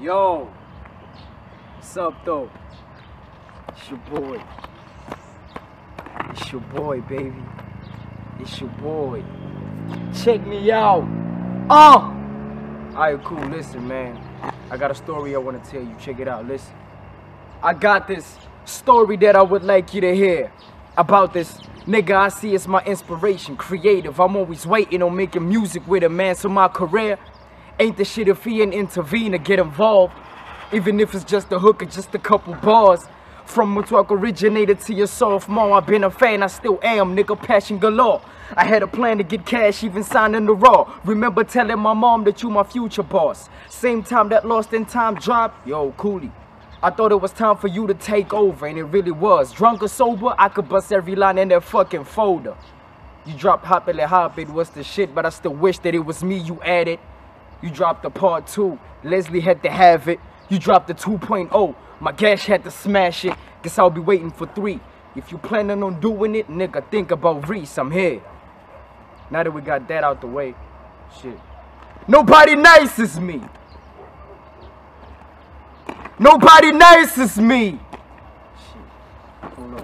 Yo, what's up though? It's your boy. It's your boy, baby. It's your boy. Check me out. Alright, cool. Listen, man. I got a story I want to tell you. Check it out. Listen. I got this story that I would like you to hear about this nigga I see as my inspiration, creative. I'm always waiting on making music with a man, so my career ain't the shit if he ain't intervene or get involved. Even if it's just a hook or just a couple bars. From when talk originated to your sophomore, I've been a fan, I still am, nigga, passion galore. I had a plan to get cash, even signing the raw. Remember telling my mom that you my future boss. Same time that Lost in Time dropped, yo, Cooley, I thought it was time for you to take over, and it really was. Drunk or sober, I could bust every line in that fucking folder. You dropped Hop it was the shit, but I still wish that it was me you added. You dropped the part 2, Leslie had to have it. You dropped the 2.0, my Gash had to smash it. Guess I'll be waiting for 3. If you planning on doing it, nigga, think about Reese, I'm here. Now that we got that out the way, shit. Nobody nice as me. Nobody nice as me. Shit. Hold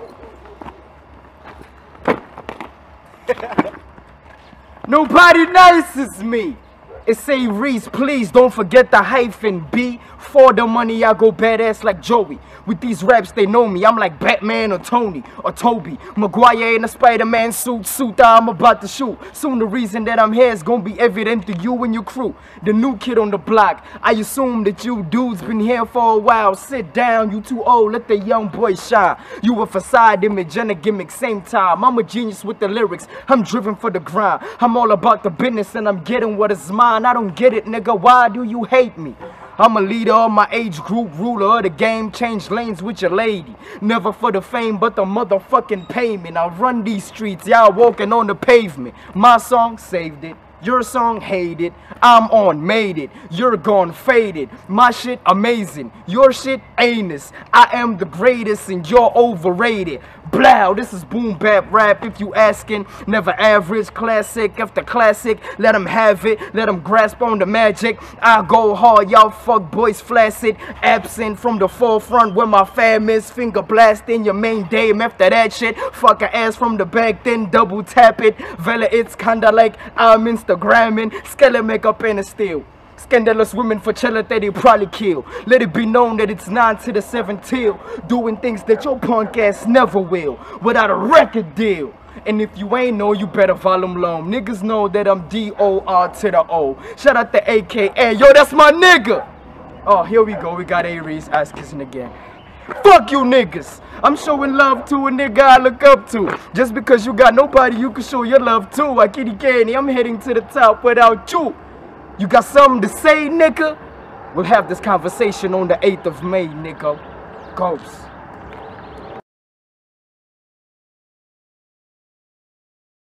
on. Nobody nice as me. It say Reese, please don't forget the hyphen B. For the money, I go badass like Joey. With these raps, they know me. I'm like Batman or Tony or Toby Maguire in a Spider-Man suit that I'm about to shoot. Soon the reason that I'm here is gonna be evident to you and your crew. The new kid on the block. I assume that you dudes been here for a while. Sit down, you too old, let the young boy shine. You a facade image and a gimmick same time. I'm a genius with the lyrics, I'm driven for the grind. I'm all about the business and I'm getting what is mine. I don't get it, nigga, why do you hate me? I'm a leader of my age group, ruler of the game, change lanes with your lady. Never for the fame, but the motherfucking payment. I run these streets, y'all walking on the pavement. My song saved it, your song hate it. I'm on, made it, you're gone, faded. My shit amazing, your shit anus. I am the greatest and you're overrated. Blow, this is boom bap rap if you asking. Never average, classic after classic. Let them have it, let them grasp on the magic. I go hard, y'all fuck boys flaccid. Absent from the forefront where my fam is. Finger blasting your main dame after that shit. Fuck her ass from the back, then double tap it. Vela, it's kinda like I'm Instagramming. Skeleton makeup and a steal. Scandalous women for chiller that they probably kill. Let it be known that it's 9 to the 7 till. Doing things that your punk ass never will. Without a record deal. And if you ain't know, you better volume loam. Niggas know that I'm D-O-R to the O. Shout out to AKA. Yo, that's my nigga. Oh, here we go. We got A-Reese ass kissing again. Fuck you niggas. I'm showing love to a nigga I look up to. Just because you got nobody you can show your love to. I kitty candy. I'm heading to the top without you. You got something to say, nigga? We'll have this conversation on the 8th of May, nigga. Ghost.